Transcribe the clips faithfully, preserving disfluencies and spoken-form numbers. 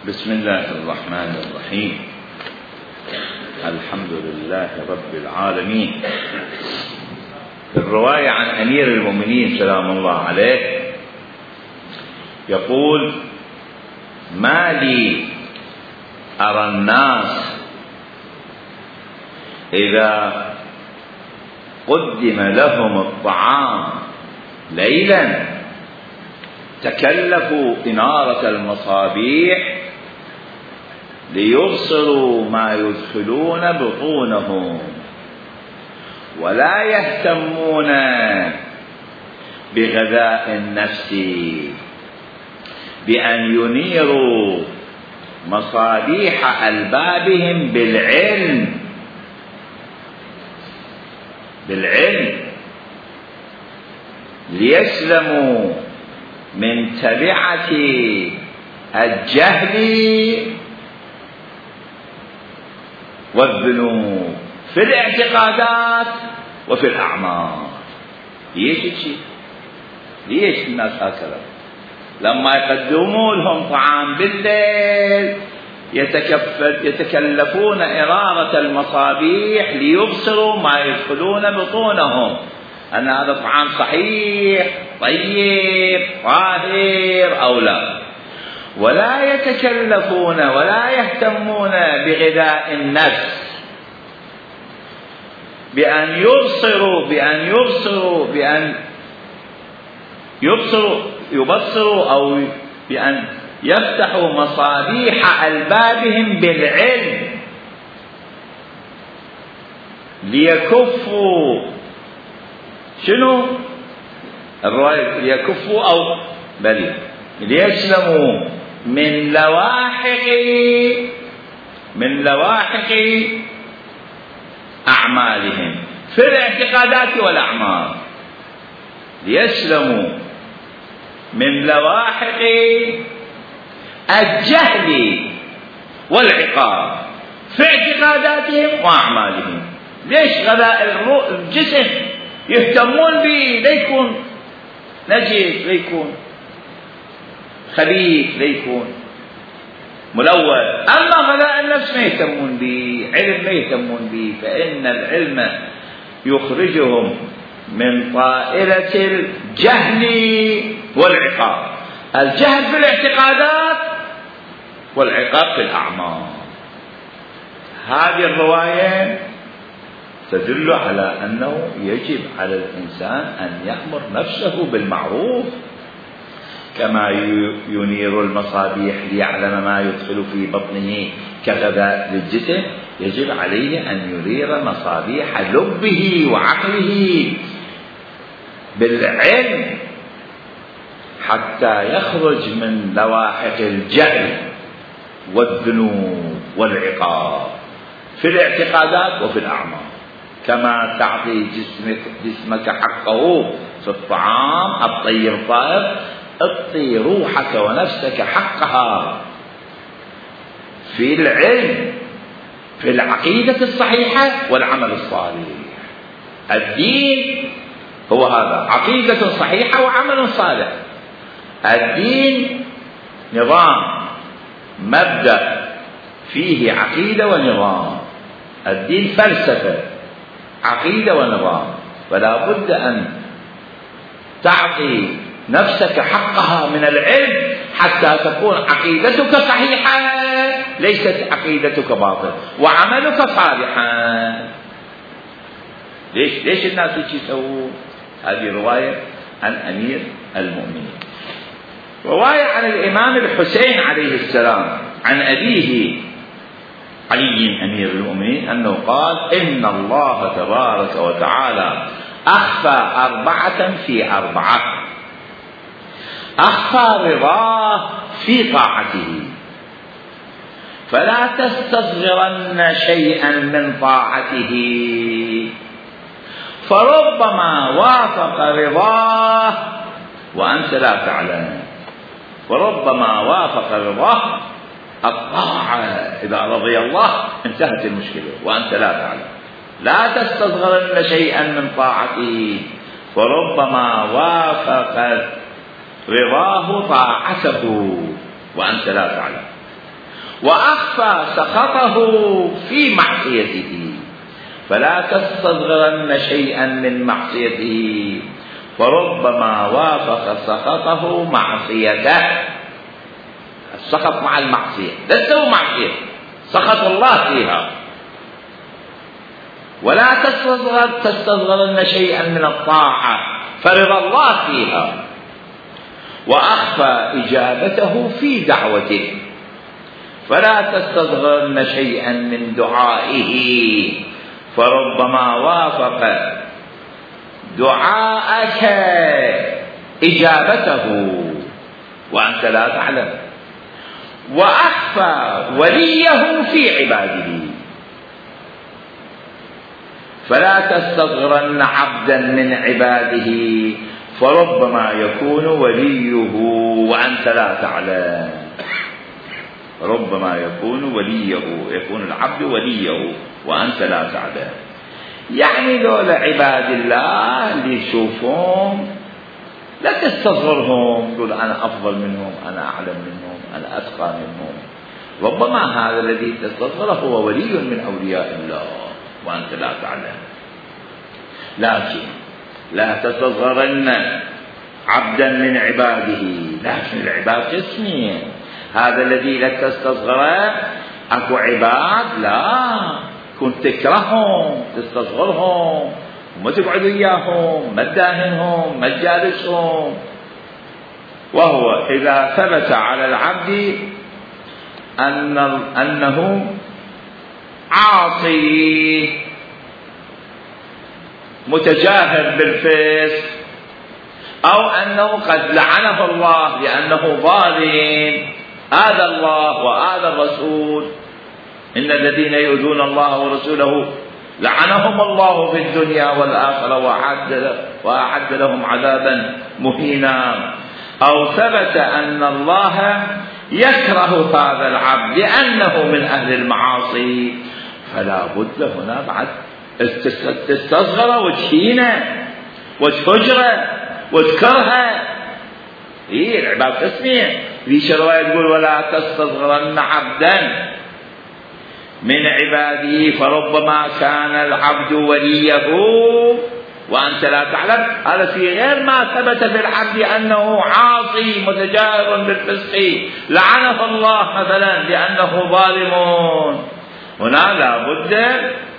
بسم الله الرحمن الرحيم. الحمد لله رب العالمين. في الرواية عن أمير المؤمنين سلام الله عليه يقول: ما لي أرى الناس إذا قدم لهم الطعام ليلا تكلفوا إنارة المصابيح ليبصروا ما يدخلون بطونهم، ولا يهتمون بغذاء النفس بأن ينيروا مصابيح ألبابهم بالعلم بالعلم ليسلموا من تبعة الجهل والذنوب في الاعتقادات وفي الأعمال. ليش الشيء؟ ليش الناس هكذا؟ لما يقدموا لهم طعام بالليل يتكلفون إنارة المصابيح ليبصروا ما يدخلون بطونهم، أن هذا طعام صحيح طيب طاهر أو لا، ولا يتكلفون ولا يهتمون بغذاء النفس بأن يبصروا بأن يبصروا بأن يبصروا يبصروا أو بأن يفتحوا مصابيح ألبابهم بالعلم ليكفوا شنو الرواية؟ ليكفوا أو بل ليسلموا من لواحق من لواحق أعمالهم في الاعتقادات والأعمال، ليسلموا من لواحق الجهل والعقاب في اعتقاداتهم وأعمالهم. ليش غذاء الجسم يهتمون به؟ ليكون نجس، ليكون خبيث، ليكون ملوث. أما غذاء النفس ما يهتمون به، علم ما يهتمون به، فإن العلم يخرجهم من طائرة الجهل والعقاب. الجهل في الاعتقادات والعقاب في الأعمال. هذه الرواية تدل على أنه يجب على الإنسان أن يأمر نفسه بالمعروف، كما ينير المصابيح ليعلم ما يدخل في بطنه كغذاء للجسم، يجب عليه أن ينير مصابيح لبه وعقله بالعلم حتى يخرج من لواحق الجهل والذنوب والعقاب في الاعتقادات وفي الأعمال. كما تعطي جسمك, جسمك حقه في الطعام الطيب الطاهر، اعطي روحك ونفسك حقها في العلم، في العقيدة الصحيحة والعمل الصالح. الدين هو هذا، عقيدة صحيحة وعمل صالح. الدين نظام، مبدأ فيه عقيدة ونظام. الدين فلسفة، عقيدة ونظام، فلا بد أن تعطي نفسك حقها من العلم حتى تكون عقيدتك صحيحة، ليست عقيدتك باطلة، وعملك صالحا. ليش ليش الناس يسوون؟ هذه رواية عن أمير المؤمنين. رواية عن الإمام الحسين عليه السلام عن أبيه علي أمير المؤمنين أنه قال: إن الله تبارك وتعالى أخفى أربعة في أربعة: أخفى رضاه في طاعته، فلا تستصغرن شيئا من طاعته، فربما وافق رضاه وأنت لا تعلم، وربما وافق رضاه الطاعة، إذا رضي الله انتهت المشكلة وأنت لا تعلم. لا تستصغرن شيئا من طاعته، فربما وافق رضاه طاعته وأنت لا تعلم. وأخفى سخطه في معصيته، فلا تستصغرن شيئا من معصيته، فربما وافق سخطه معصيته. السخط مع المعصية، ليس هو معصية، سخط الله فيها. ولا تستصغرن شيئا من الطاعة، فرضا الله فيها. وأخفى إجابته في دعوته، فلا تستصغرن شيئا من دعائه، فربما وافق دعاءك إجابته وأنت لا تعلم. وأخفى وليه في عباده، فلا تستصغرن عبدا من عباده، فربما يكون وليه وأنت لا تعلم. ربما يكون وليه، يكون العبد وليه وأنت لا تعلم. يعني دول عباد الله اللي يشوفون لا تستصغرهم، تقول أنا أفضل منهم، أنا أعلم منهم، أنا أتقى منهم. ربما هذا الذي تستصغره هو ولي من أولياء الله وأنت لا تعلم. لكن لا تستصغرن عبدا من عباده، لكن العباد قسمين. هذا الذي لا تستصغره، أكو عباد لا كنت تكرههم تستصغرهم، ما تقعد وياهم، ما تداهنهم، ما تجالسهم. وهو إذا ثبت على العبد أن أنه عاصي متجاهل بالفسق، أو أنه قد لعنه الله لأنه ظالم، آذى الله وآذى الرسول. إن الذين يؤذون الله ورسوله لعنهم الله في الدنيا والآخرة وأعد, وأعد لهم عذابا مهينا. أو ثبت أن الله يكره هذا العبد لأنه من أهل المعاصي، فلا بد هنا بعد تستصغر وتهينه وتهجره وتكرهه. إيه العباد قسمين. في رواية تقول ولا تستصغرن عبدا من عباده، فربما كان العبد وليه وأنت لا تعلم. هذا في غير ما ثبت في العبد أنه عاصي متجاهر بالفسق لعنه الله مثلا لأنه ظالم. هنا لا بد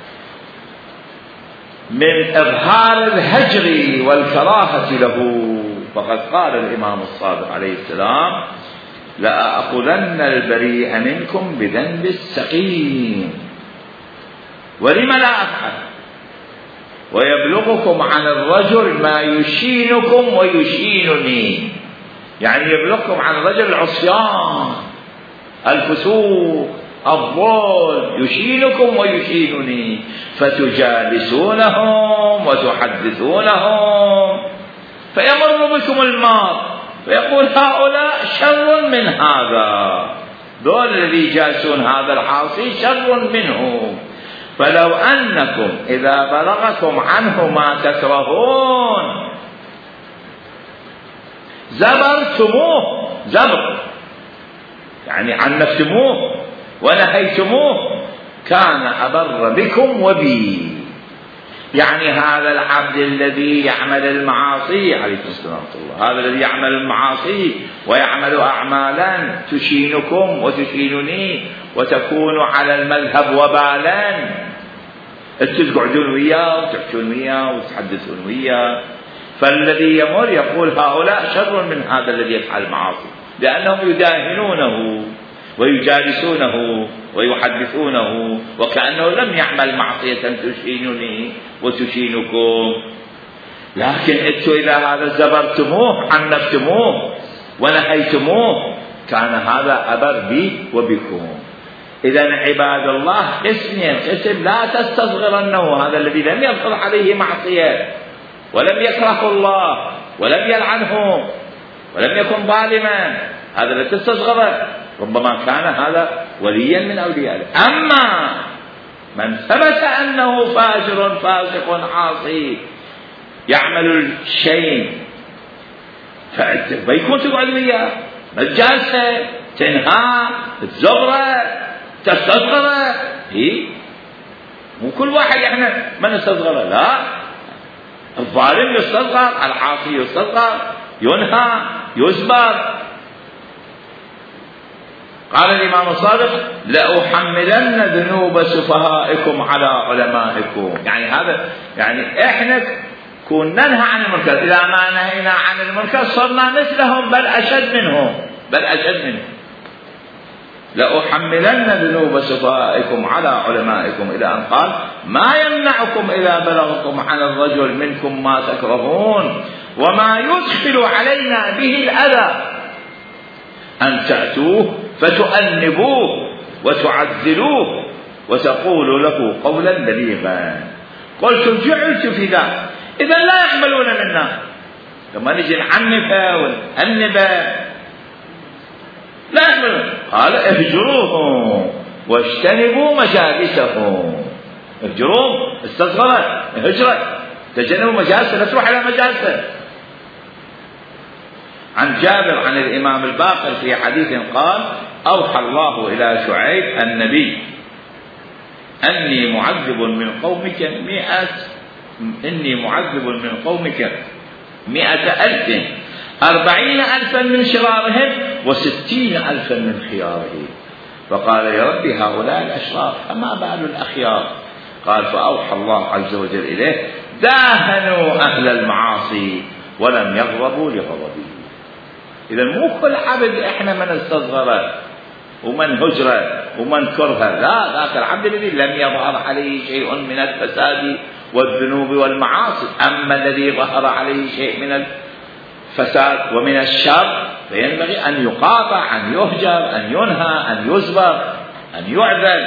من إظهار الهجر والكراهة له. فقد قال الإمام الصادق عليه السلام لأأخذن البريء منكم بذنب السقيم، ولم لا أفعل، ويبلغكم عن الرجل ما يشينكم ويشينني. يعني يبلغكم عن الرجل العصيان الفسوق الظلم، يشينكم ويشينني، فتجالسونهم وتحدثونهم، فيمر بكم المار فيقول هؤلاء شر من هذا، دول الذي يجالسون هذا العاصي شر منه. فلو أنكم إذا بلغكم عنه ما تكرهون زبرتموه، زبر يعني عنفتموه ونهيتموه، كان أبر بكم وبي. يعني هذا العبد الذي يعمل المعاصي عليكم السلام ورحمة الله، هذا الذي يعمل المعاصي ويعمل أعمالا تشينكم وتشينني وتكون على المذهب وبالا، تقعدون وياه وتحكون وياه وتحدثون وياه. فالذي يمر يقول هؤلاء شر من هذا الذي يفعل المعاصي، لأنهم يداهنونه ويجالسونه ويحدثونه وكأنه لم يعمل معصية تشينني وتشينكم. لكن انتم إذا هذا زبرتموه عنفتموه ونهيتموه كان هذا أبر بي وبكم. إذن عباد الله قسمين، قسم لا تستصغرنه، هذا الذي لم يدخل عليه معصية ولم يكره الله ولم يلعنه ولم يكن ظالما، هذا لا تستصغره، ربما كان هذا وليا من أولياء. أما من ثبت أنه فاجر فاسق عاصي يعمل الشيء فيكون تقعد وياه مجالسه تنهى تزغره تستصغره. إيه؟ مو كل واحد احنا ما نستصغره، لا، الظالم يستصغر، العاصي يستصغر، ينهى يزبر. قال الإمام الصادق: لأحملن ذنوب سفهائكم على علمائكم. يعني هذا يعني احنا كون ننهى عن المنكر، إذا ما نهينا عن المنكر صرنا مثلهم بل أشد منهم، بل أشد منهم. لأحملن ذنوب سفهائكم على علمائكم، إلى أن قال: ما يمنعكم إذا بلغكم عن الرجل منكم ما تكرهون وما يدخل علينا به الأذى أن تأتوه فتؤنبوه وتعزلوه وتقولوا له قولا بليغا. قلت: جعلت في ذا، إذا لا يقبلون منا. لما نجي نعنفه ونأنبه لا يقبلون. قال: اهجروهم واجتنبوا مجالسهم. اهجروهم، استصغرت، هجرت، تجنبوا مجالسه، لا تروح إلى مجالسه. عن جابر عن الإمام الباقر في حديث قال: أوحى الله إلى شعيب النبي أني معذب من قومك مئة إني معذب من قومك مئة ألف، أربعين ألفا من شرارهم وستين ألفا من خيارهم. فقال: يا ربي هؤلاء الأشرار فما بال الأخيار؟ قال: فأوحى الله عز وجل إليه: داهنوا أهل المعاصي ولم يغضبوا لغضبه. إذا مو كل عبد إحنا من استصغره ومن هجره ومن كرهه، لا، ذاك العبد الذي لم يظهر عليه شيء من الفساد والذنوب والمعاصي. أما الذي ظهر عليه شيء من الفساد ومن الشر فينبغي أن يقاطع، أن يهجر، أن ينهى، أن يزبر، أن يعذل.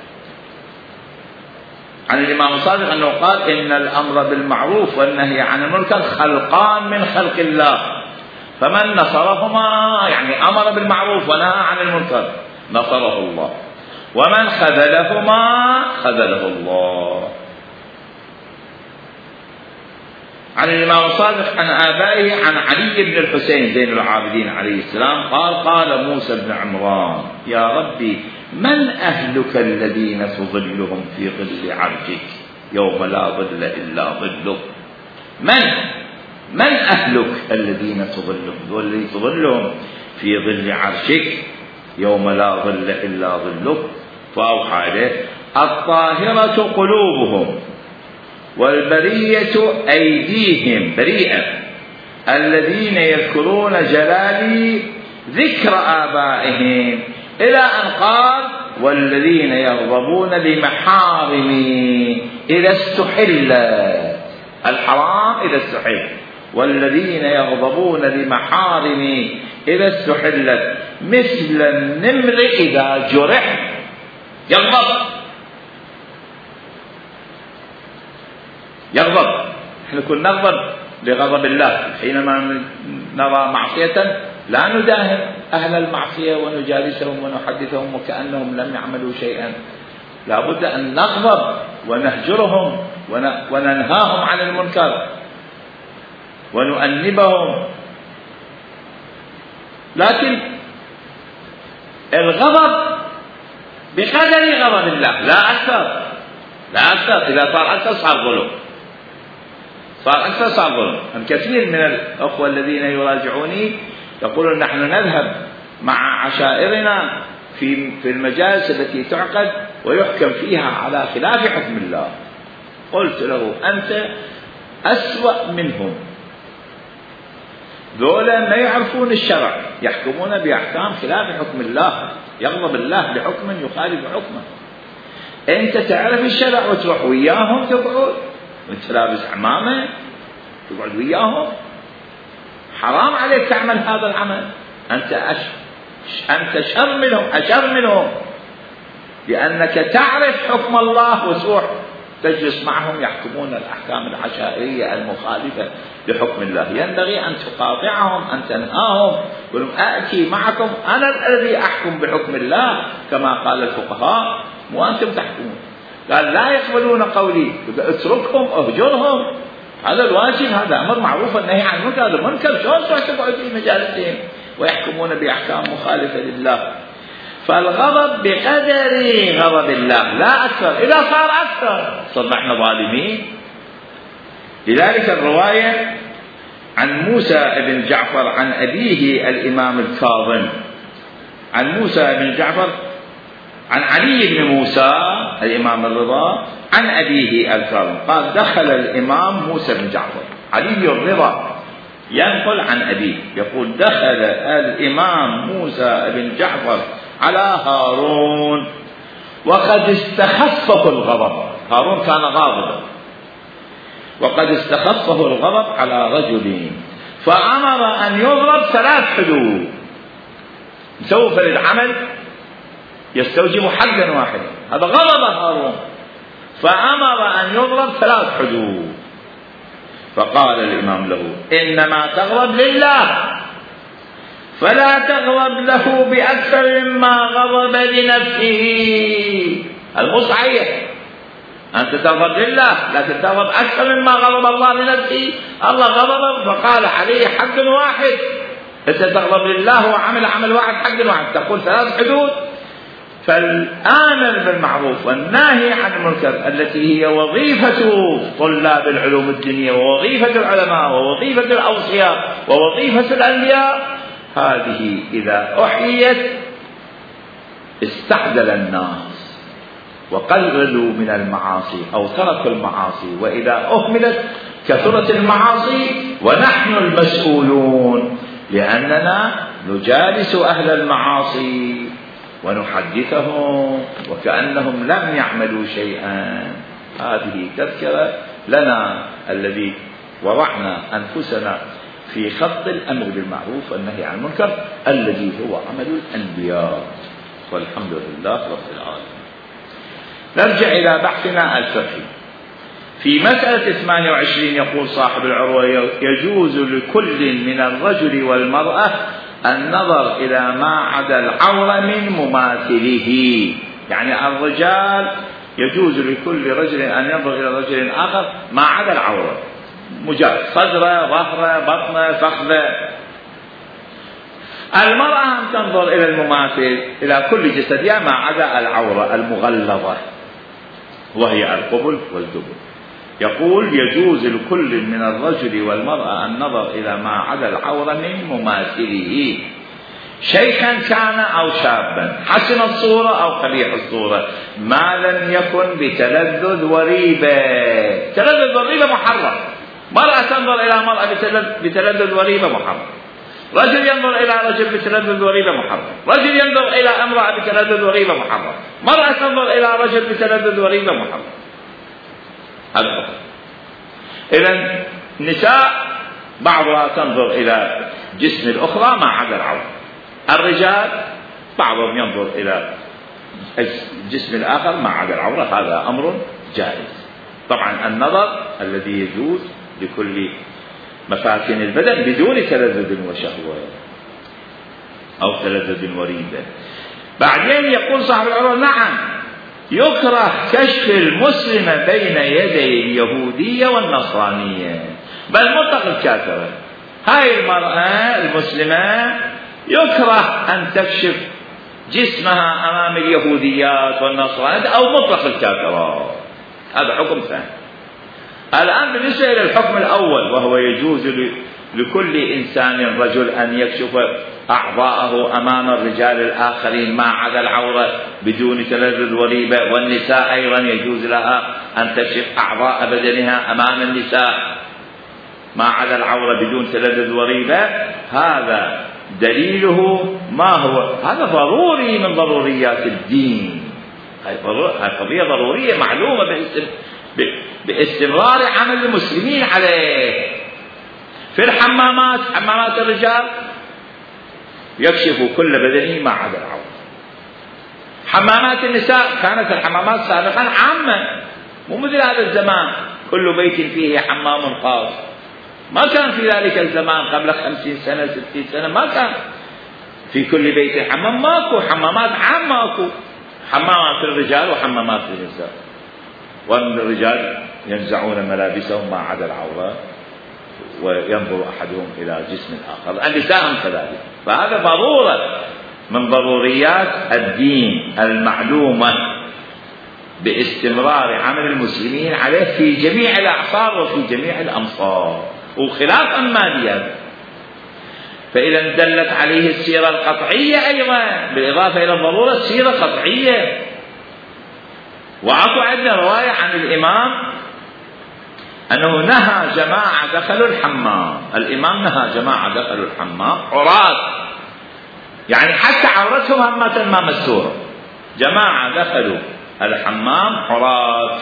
عن الإمام الصادق أنه قال: إن الأمر بالمعروف والنهي عن المنكر خلقان من خلق الله، فمن نصرهما، يعني أمر بالمعروف ونهى عن المنكر، نصره الله، ومن خذلهما خذله الله. عن الإمام الصادق عن آبائه عن علي بن الحسين زين العابدين عليه السلام قال: قال موسى بن عمران: يا ربي من أهلك الذين تظلهم في ظل عرشك يوم لا ظل إلا ظلك؟ من من أهلك الذين تظلهم والذي تظلهم في ظل عرشك يوم لا ظل إلا ظلك؟ فأوحى إليه: الطاهرة قلوبهم والبرية أيديهم بريئة الذين يذكرون جلالي ذكر آبائهم، إلى أن قال: والذين يغضبون لمحارمي إذا استحل، الحرام إذا استحل، والذين يغضبون لمحارمي إذا استحلت مثل النمر إذا جرح. يغضب يغضب احنا كنا نغضب لغضب الله حينما نرى معصية، لا نداهن أهل المعصية ونجالسهم ونحدثهم وكأنهم لم يعملوا شيئا. لا بد أن نغضب ونهجرهم وننهاهم عن المنكر ونؤنبهم. لكن الغضب بقدر غضب الله، لا أكثر، لا أكثر. إذا صار أكثر صار ظلم، صار أكثر صار ظلم. الكثير من الأخوة الذين يراجعوني يقولون: نحن نذهب مع عشائرنا في في المجالس التي تعقد ويحكم فيها على خلاف حكم الله. قلت له: أنت أسوأ منهم، ذولا ما يعرفون الشرع، يحكمون بأحكام خلاف حكم الله، يغضب الله لحكم يخالف حكمه. أنت تعرف الشرع وتروح وياهم تقعد وأنت لابس عمامة تقعد وياهم، حرام عليك تعمل هذا العمل. أنت أش... أنت شر منهم، أشر منهم، لأنك تعرف حكم الله وتروح تجلس معهم يحكمون الأحكام العشائرية المخالفة لحكم الله. ينبغي أن تقاطعهم، أن تنهاهم، قل: آتي معكم أنا الذي أحكم بحكم الله كما قال الفقهاء وأنتم تحكمون. قال: لا يقبلون قولي، اتركهم، اهجرهم. هذا الواجب، هذا أمر معروف، النهي عن المنكر. هذا المنكر شلون تروح تقعد في مجالسهم ويحكمون بأحكام مخالفة لله. فالغضب بقدر غضب الله لا أكثر، إذا صار أكثر صبحنا ظالمين. لذلك الرواية عن موسى بن جعفر عن أبيه الإمام الكاظم، عن موسى بن جعفر عن علي بن موسى الإمام الرضا عن أبيه الكاظم قال: دخل الإمام موسى بن جعفر، علي الرضا ينقل عن أبيه يقول: دخل الإمام موسى بن جعفر على هارون وقد استخفه الغضب. هارون كان غاضبا، وقد استخفه الغضب على رجل، فأمر أن يضرب ثلاث حدود. سوف للعمل يستوجب حدا واحدا، هذا غضب هارون، فأمر أن يضرب ثلاث حدود. فقال الإمام له: إنما تغضب لله، فلا تغضب له بأكثر مما غضب لنفسه. المصحيح أنت تغضب لله، لكن تغضب أكثر مما غضب الله لنفسه. الله غضب فقال عليه حد واحد، أنت تغضب لله وعمل عمل واحد حد واحد، تقول ثلاث حدود. فالآمر بالمعروف والناهي عن المنكر التي هي وظيفة طلاب العلوم الدينية ووظيفة العلماء ووظيفة الأوصياء ووظيفة الأنبياء، هذه إذا أحيت استعدل الناس وقللوا من المعاصي أو تركوا المعاصي، وإذا أهملت كثرت المعاصي ونحن المسؤولون، لأننا نجالس أهل المعاصي ونحدثهم وكأنهم لم يعملوا شيئا. هذه تذكرة لنا الذي وضعنا أنفسنا في خط الأمر بالمعروف والنهي عن المنكر الذي هو عمل الأنبياء، والحمد لله رب العالمين. نرجع إلى بحثنا الفقهي في مسألة ثمانية وعشرين. يقول صاحب العروة: يجوز لكل من الرجل والمرأة النظر إلى ما عدا العورة من مماثله. يعني الرجال يجوز لكل رجل أن ينظر إلى رجل آخر ما عدا العورة، مجرد صدره، ظهره، بطنه، فخذه. المرأة أن تنظر إلى المماثل إلى كل جسدها ما عدا العورة المغلظة وهي القبل والدبر. يقول: يجوز لكل من الرجل والمرأة النظر إلى ما عدا العورة من مماثله، شيخا كان أو شابا، حسن الصورة أو قبيح الصورة، ما لم يكن بتلذذ وريبة. تلذذ وريبة محرم، مرأة تنظر إلى مرأة بتلذذ وريبة محرم، رجل ينظر إلى رجل بتلذذ وريبة محرم، رجل ينظر إلى امرأة بتلذذ وريبة محرم، مرأة تنظر إلى رجل بتلذذ وريبة محرم. هذا الحكم. إذن النساء بعضها تنظر إلى جسم الأخرى ما عدا العورة، الرجال بعضهم ينظر إلى الجسم الآخر ما عدا العورة، هذا أمر جائز. طبعا النظر الذي يجوز لكل مفاتن البدن بدون تلذذ وشهوة أو تلذذ وريبة. بعدين يقول صاحب العروة: نعم يكره كشف المسلم بين يدي اليهودية والنصرانية، بل مطلق الكافرة. هاي المرأة المسلمة يكره أن تكشف جسمها أمام اليهوديات والنصرانيات أو مطلق الكافرات، هذا حكم ثاني. الآن بالنسبة إلى الحكم الأول وهو يجوز لكل إنسان رجل أن يكشف أعضاءه أمام الرجال الآخرين ما عدا العورة بدون تلذذ وريبة، والنساء أيضا يجوز لها أن تكشف أعضاء بدنها أمام النساء ما عدا العورة بدون تلذذ وريبة. هذا دليله ما هو؟ هذا ضروري من ضروريات الدين، هذه قضية ضرورية معلومة باستمرار عمل المسلمين عليه. في الحمامات، حمامات الرجال يكشف كل بدنه ما عدا العورة. حمامات النساء كانت الحمامات سابقا عامة، مو مثل هذا الزمان كل بيت فيه حمام خاص. ما كان في ذلك الزمان قبل خمسين سنة ستين سنة ما كان في كل بيت حمام، ماكو حمامات عامة، ماكو حمامات الرجال وحمامات النساء، وأن الرجال ينزعون ملابسهم ما عدا العورة وينظر أحدهم إلى جسم الآخر، النساء كذلك. فهذا ضرورة من ضروريات الدين المعلومة باستمرار عمل المسلمين عليه في جميع الأعصار وفي جميع الأمصار، وخلافا ماليا. فإذا دلت عليه السيرة القطعية أيضا بالإضافة إلى الضرورة السيرة قطعية. وعطوا عندنا رواية عن الإمام أنه نهى جماعة دخلوا الحمام، الإمام نهى جماعة دخلوا الحمام عراة، يعني حتى عورتهم همة ما مستورة. جماعة دخلوا الحمام عراة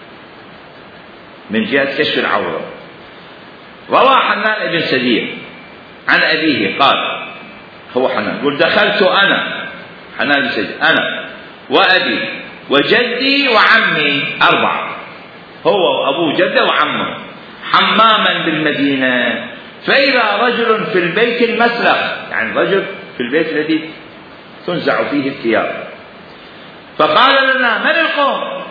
من جهة كشف العورة. روى حنان بن سدير عن أبيه قال، هو حنان يقول دخلت أنا حنان بن سدير أنا وأبي وجدي وعمي أربعة، هو وأبو جده وعمه، حماما بالمدينة، فإذا رجل في البيت المسلخ، يعني رجل في البيت الذي تنزع فيه الثياب، فقال لنا من القوم؟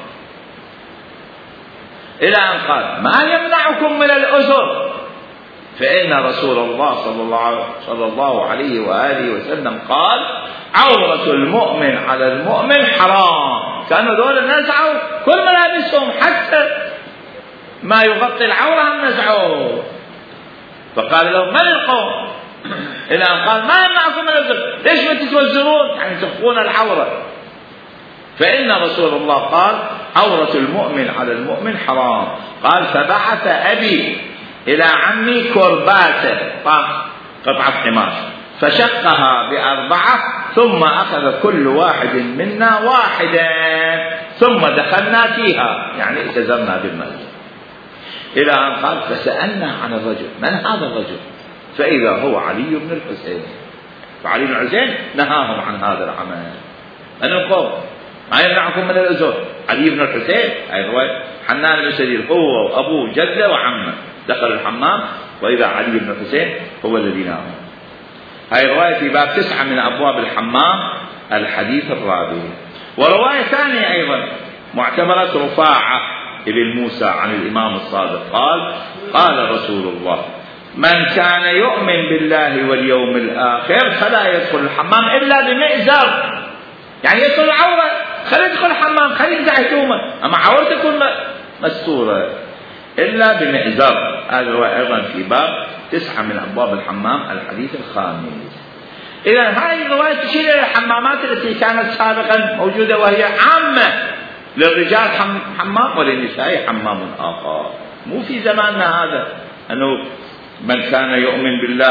إلى أن قال ما يمنعكم من الأزر؟ فإن رسول الله صلى الله, صلى الله عليه وآله وسلم قال عورة المؤمن على المؤمن حرام. كانوا دول نزعوا كل ملابسهم حتى ما يغطي العورة هم نزعوه. فقال لهم من القوم؟ إلى أن قال ما يمنعكم من الأزر؟ ليش ما تتوزرون يعني تخفون العورة؟ فإن رسول الله قال عورة المؤمن على المؤمن حرام. قال فبعث أبي إلى عمي كرباته قطعة قماش فشقها بأربعة، ثم أخذ كل واحد منا واحدا، ثم دخلنا فيها يعني اتزرنا بالمسجد. إلى أن قال فسألنا عن الرجل من هذا الرجل؟ فإذا هو علي بن الحسين. فعلي بن الحسين نهاهم عن هذا العمل. من القوم؟ ما يمنعكم من الأزر؟ علي بن الحسين. أي رواية حنان بن سدير هو وأبوه جده وعمه دخل الحمام، وإذا علي بن الحسين هو الذي نام. هاي رواية في باب تسعة من أبواب الحمام الحديث الرابع. ورواية ثانية أيضا معتبرة رفاعة ابن موسى عن الإمام الصادق قال قال رسول الله من كان يؤمن بالله واليوم الآخر فلا يدخل الحمام إلا بمئزر، يعني يدخل العورة خلي يدخل الحمام خلي ينزع هدومه، أما عورته تكون مستورة إلا بمئزر. هذا هو أيضا في باب تسعة من أبواب الحمام الحديث الخامس. إذا هذه الرواية تشير إلى الحمامات التي كانت سابقا موجودة وهي عامة، للرجال حمام وللنساء حمام آخر. مو في زماننا هذا أنه من كان يؤمن بالله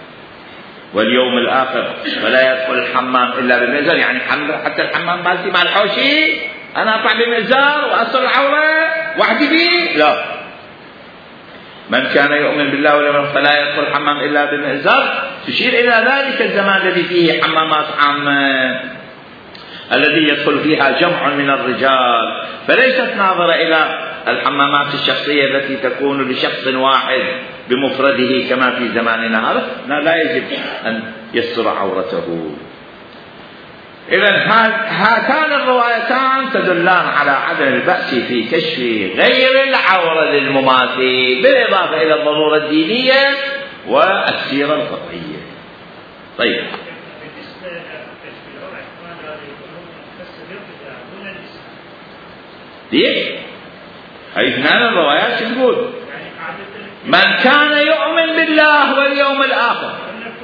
واليوم الآخر ولا يدخل الحمام إلا بمئزر، يعني حتى الحمام مالتي مع الحوشي أنا أطلع بمئزر وأصل العورة وحدي بي؟ لا. من كان يؤمن بالله واليوم الآخر فلا يدخل الحمام إلا بمئزر، تشير إلى ذلك الزمان الذي فيه حمامات عامة الذي يدخل فيها جمع من الرجال، فليست ناظرة إلى الحمامات الشخصية التي تكون لشخص واحد بمفرده كما في زماننا هذا، لا يجب أن يستر عورته. إذن هاتان الروايتان تدلان على عدم البأس في كشف غير العورة للمماثل بالإضافة إلى الضرورة الدينية والسيرة القطعية. طيب ليش؟ هاي اثنان الروايات تقول من كان يؤمن بالله واليوم الآخر.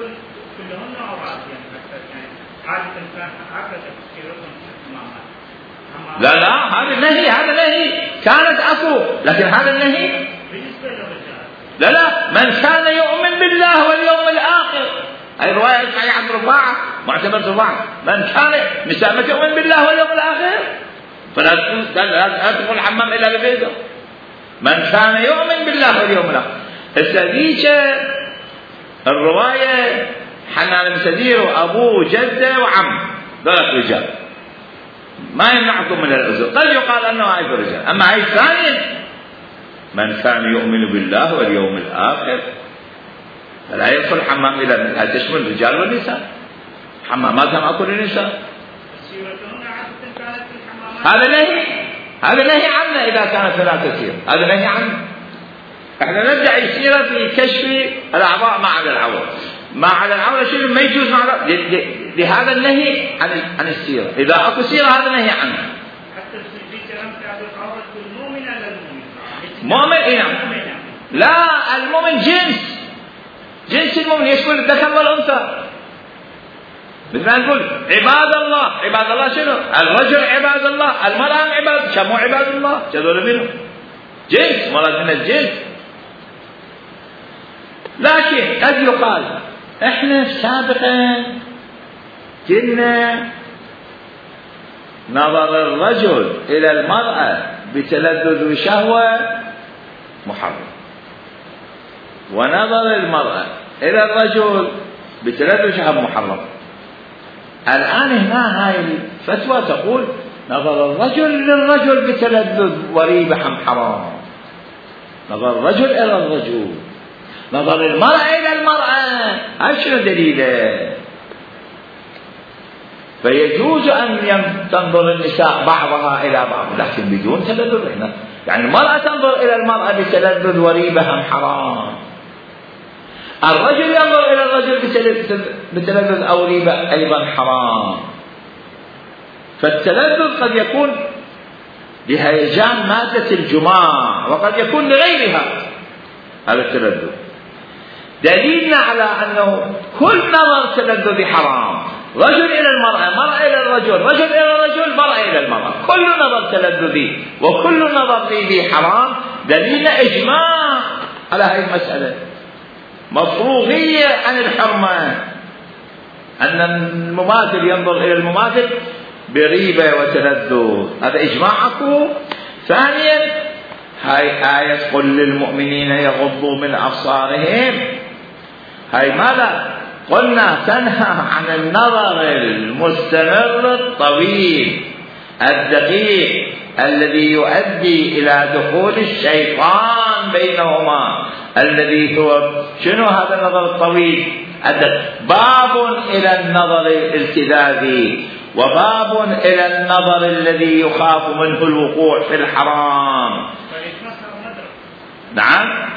لا لا هذا النهي، هذا النهي كانت أكو، لكن هذا النهي لا لا من كان يؤمن بالله واليوم الآخر. هاي رواية صحيحة عن رفاعة معتبر رفاعة، من كان نساء تؤمن بالله واليوم الآخر فلا تدخل الحمام إلا بفيده. من كان يؤمن بالله واليوم الآخر. السديشة الرواية حنان بن سدير وأبوه جده وعم ثلاث رجال ما يمنعكم من الأزر. قد يقال أنه هاي الرجال، أما هاي الثانية من كان يؤمن بالله واليوم الآخر فلا يدخل الحمام إلا منها، تشمل الرجال والنساء، حماماتهم أكل النساء. هذا نهي، هذا نهي عنه إذا كانت لا تسير، هذا نهي عنه. احنا ندعي سيرة في كشف الأعضاء ما عدا العورة. ما عدا العورة شيء ما يجوز مع لهذا النهي عن عن السيرة. إذا أكو سيرة هذا نهي عنها. حتى في كلام تعرف العورة المؤمن على المؤمن. مؤمن إيه نعم. لا المؤمن جنس جنس المؤمن يشمل الذكر والأنثى. مثل ما نقول عباد الله، عباد الله شنو؟ الرجل عباد الله، المرأة عباد، شمو عباد الله، جدول منه جنس مراد من الجنس. لكن قد يقال احنا سابقا كنا نظر الرجل الى المرأة بتلذذ وشهوة محرم، ونظر المرأة الى الرجل بتلذذ وشهوة محرم. الآن هنا هاي الفتوى تقول نظر الرجل للرجل بتلذذ وريبة حرام، نظر الرجل إلى الرجل، نظر المرأة إلى المرأة، هاي شنو دليله؟ فيجوز أن تنظر النساء بعضها إلى بعض لكن بدون تلذذ هنا. يعني المرأة تنظر إلى المرأة بتلذذ وريبة حرام، الرجل ينظر إلى الرجل بتلذذ أو ريبة أيضا حرام. فالتلذذ قد يكون لهيجان مادة الجماع وقد يكون لغيرها هذا التلذذ. دليلنا على أنه كل نظر تلذذ حرام، رجل إلى المرأة، مرأة إلى الرجل، رجل إلى الرجل، مرأة إلى المرأة، كل نظر تلذذي وكل نظر ريبي حرام. دليلنا إجماع على هذه المسألة، مفروغية عن الحرمة، أن المماثل ينظر إلى المماثل بريبة وتلذذ، هذا إجماعكم. ثانيا هاي آية قل للمؤمنين يغضوا من أبصارهم، هاي ماذا قلنا؟ تنهى عن النظر المستمر الطويل الدقيق الذي يؤدي إلى دخول الشيطان بينهما، الذي هو شنو هذا النظر الطويل؟ باب إلى النظر الالتذاذي وباب إلى النظر الذي يخاف منه الوقوع في الحرام. نعم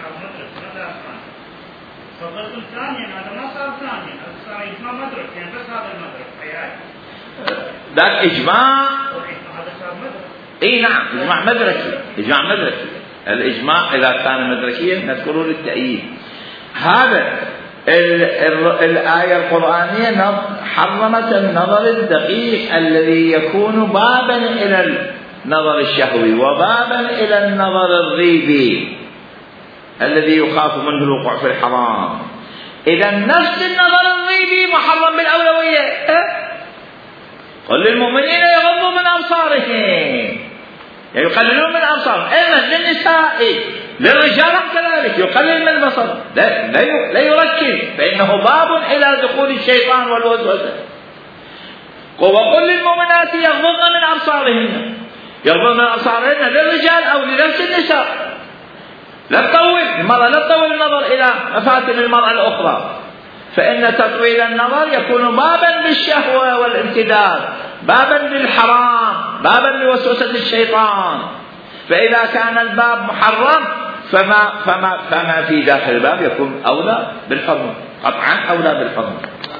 ذاك إجماع. اي نعم اجماع مدركي، اجماع مدركي. الاجماع اذا كان مدركيا نذكره للتأييد. هذا ال ال الآية القرآنية حرمت النظر الدقيق الذي يكون بابا إلى النظر الشهوي وبابا إلى النظر الريبي الذي يخاف منه الوقوع في الحرام. إذا نفس النظر الريبي محرم بالأولوية. أه؟ قل للمؤمنين يغضوا من أبصارهم، يعني يقللون من أبصارهم. إذن للنساء للرجال كذلك يقلل من البصر، لا, لا يركز، فإنه باب إلى دخول الشيطان والوسوسة. وقل للمؤمنات يغضضن من أبصارهن، يغضضن من أبصارهن للرجال أو لنفس النساء. لا تطول المرأة، لا تطول النظر إلى مفاتن المرأة الأخرى، فإن تطويل النظر يكون بابا للشهوة والامتداد، بابا للحرام، بابا لوسوسة الشيطان. فإذا كان الباب محرم فما, فما, فما في داخل الباب يكون أولى بالحرمة، قطعا أولى بالحرمة.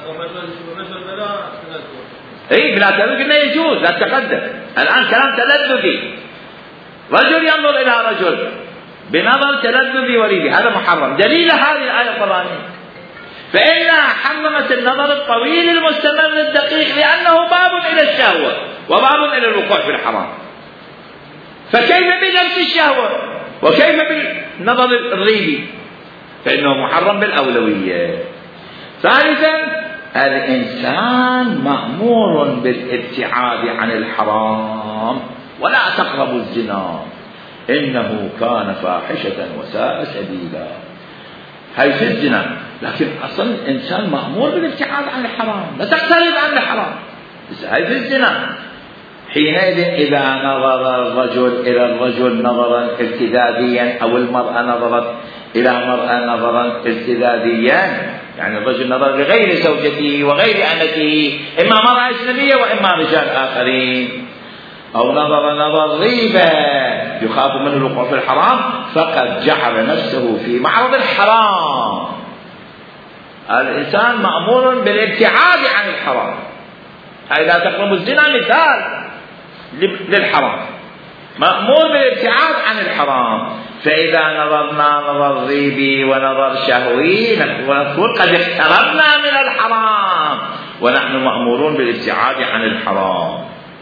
اي بلا تلذذ قلنا يجوز، لا تقدم. الآن كلام تلذذي، رجل ينظر إلى رجل بنظر تلذذي وريبي، هذا محرم. دليل هذه الآية القرآنية فإنها حرمت النظر الطويل المستمر الدقيق لأنه باب إلى الشهوة وباب إلى الوقوع في الحرام. فكيف بنفس الشهوة وكيف بالنظر الريبي؟ فإنه محرم بالأولوية. ثالثا الإنسان مأمور بالابتعاد عن الحرام، ولا تقربوا الزنا إنه كان فاحشة وساء سبيلا. هاي في الزنا، لكن أصلا الإنسان مأمور بالابتعاد عن الحرام، لا تقترب عن الحرام. بس هاي في الزنا. حينئذ إذا نظر الرجل إلى الرجل نظرا ارتداديا أو المرأة نظرت إلى مرأة نظرا ارتداديا، يعني الرجل نظر لغير زوجته وغير أمته، إما مرأة أجنبية وإما رجال آخرين، أو نظر نظر ريبة يخاف منه الوقوع في الحرام فقد جعل نفسه في معرض الحرام. الإنسان مأمور بالابتعاد عن الحرام. لا تقربوا الزنا مثال للحرام، مأمور بالابتعاد عن الحرام. فإذا نظرنا نظر ريبي ونظر شهوي نقول قد اقتربنا من الحرام ونحن مأمورون بالابتعاد عن الحرام.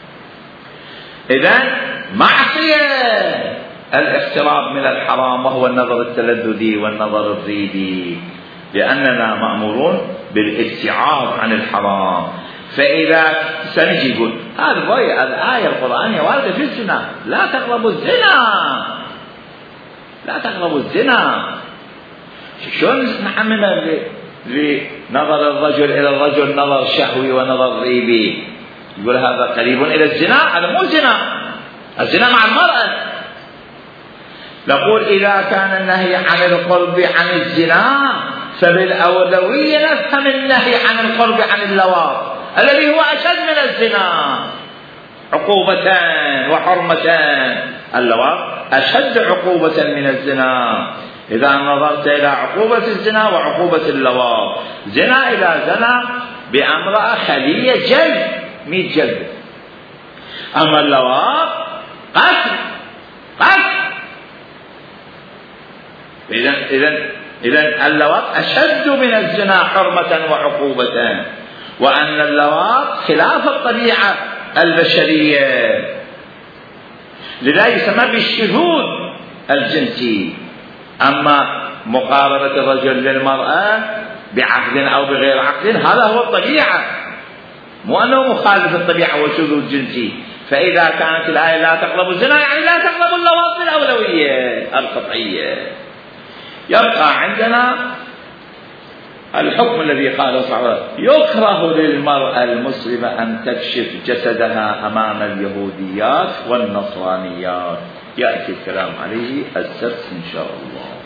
إذن معصية الاقتراب من الحرام وهو النظر التلذذي والنظر الريبي، لأننا مأمورون بالابتعاد عن الحرام. فإذا سنجي يقول هذه الآية القرآنية واردة في الزنا، لا تقربوا الزنا، لا تقربوا الزنا. شلون نحملها لنظر الرجل إلى الرجل نظر شهوي ونظر ريبي؟ يقول هذا قريب إلى الزنا، هذا مو زنا، الزنا مع المرأة. نقول إذا كان النهي عن القرب عن الزنا فبالأولوية نفهم النهي عن القرب عن اللواط الذي هو أشد من الزنا عقوبة وحرمة. اللواط أشد عقوبة من الزنا. إذا نظرت إلى عقوبة الزنا وعقوبة اللواط، زنا إذا زنا بامرأة خلية جلد مئة جلد، أما اللواط قتل قتل. إذن إذن إذن اللواط أشد من الزنا حرمة وعقوبة، وأن اللواط خلاف الطبيعة البشرية، لذا يسمى بالشذوذ الجنسي. أما مقاربة الرجل للمرأة بعقد أو بغير عقد هذا هو الطبيعة، مو أنه مخالف الطبيعة والشذوذ الجنسي. فإذا كانت الآية لا تقربوا الزنا يعني لا تقربوا اللواط بالأولوية القطعية. يبقى عندنا الحكم الذي قاله صلى الله عليه وسلم يكره للمرأة المسلمة أن تكشف جسدها أمام اليهوديات والنصرانيات، يأتي الكلام عليه السبت إن شاء الله.